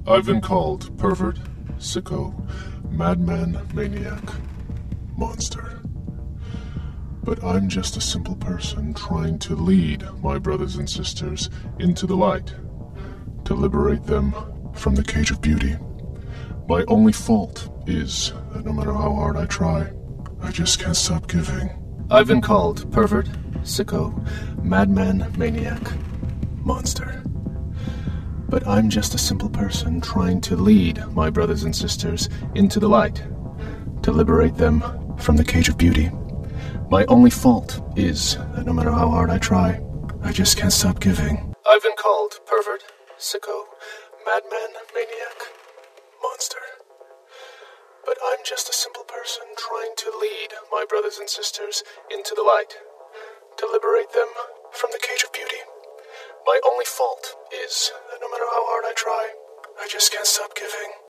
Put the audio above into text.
I've been called pervert, sicko, madman, maniac, monster. But I'm just a simple person trying to lead my brothers and sisters into the light, to liberate them from the cage of beauty. My only fault is that no matter how hard I try, I just can't stop giving. I've been called pervert, sicko, madman, maniac, monster. But I'm just a simple person trying to lead my brothers and sisters into the light, to liberate them from the cage of beauty. My only fault is that no matter how hard I try, I just can't stop giving. I've been called pervert, sicko, madman, maniac, monster. But I'm just a simple person trying to lead my brothers and sisters into the light, to liberate them from the cage of beauty. My only fault is that no matter how hard I try, I just can't stop giving.